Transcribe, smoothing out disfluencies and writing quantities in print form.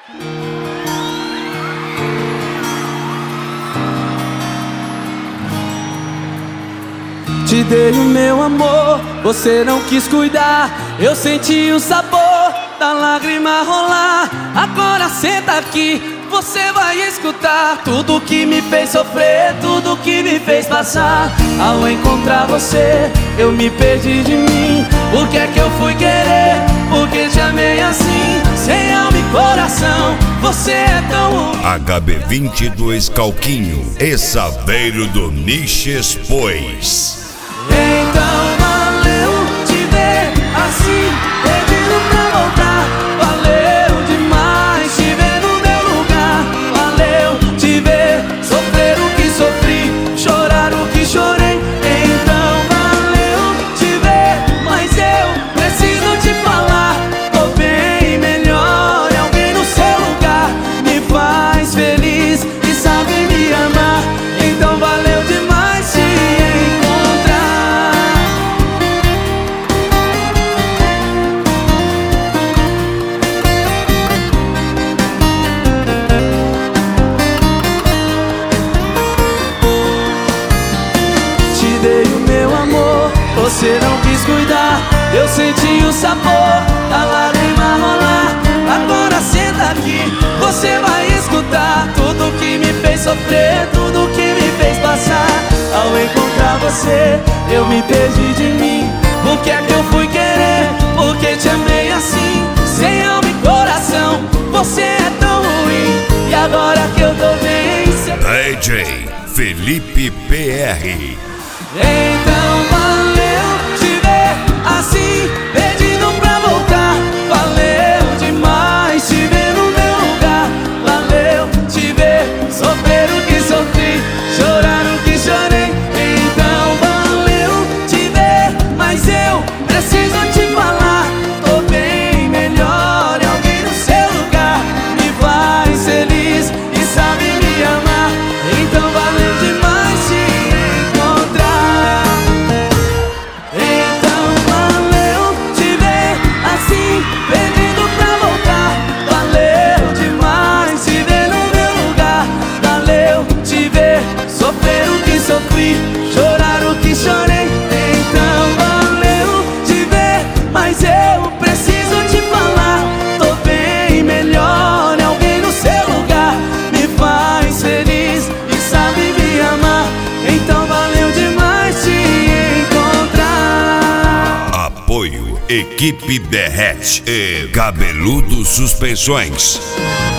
Te dei o meu amor, você não quis cuidar. Eu senti o sabor da lágrima rolar. Agora senta aqui, você vai escutar tudo que me fez sofrer, tudo que me fez passar. Ao encontrar você, eu me perdi de mim. Por que é que eu fui querer? Porque te amei assim, sem alma e coração. Você é tão... HB22 Calquinho e Saveiro do Niches, pois. Então valeu te ver assim, pedindo pra voltar. Valeu demais te ver no meu lugar. Valeu te ver sofrer o que sofri, chorar o que chorei. Então valeu te ver, mas eu preciso te falar. Tô bem melhor, é alguém no seu lugar. Me faz feliz e sabe me amar. Então valeu demais te encontrar. Você não quis cuidar, eu senti o sabor da lágrima rolar. Agora senta aqui, você vai escutar tudo que me fez sofrer, tudo que me fez passar. Ao encontrar você, eu me perdi de mim. Por que é que eu fui querer? Porque te amei assim, sem alma e coração. Você é tão ruim, e agora que eu tô bem, DJ Felipe PR. Então valeu te ver assim, pedindo pra voltar. Valeu demais te ver no meu lugar. Valeu te ver sofrer o que sofri, chorar o que chorei. Então valeu te ver, mas eu preciso te falar. Tô bem melhor, é alguém no seu lugar. Me faz feliz e sabe me amar. Então valeu demais te encontrar. Então valeu te ver assim, pedindo pra voltar. Valeu demais te ver no meu lugar. Valeu te ver sofrer o que sofri, chorar o que chorei. Então valeu te ver, mas eu preciso te falar. Tô bem melhor, é alguém no seu lugar. Me faz feliz e sabe me amar. Então valeu demais te encontrar. Apoio Equipe Derrete e Cabeludo Suspensões.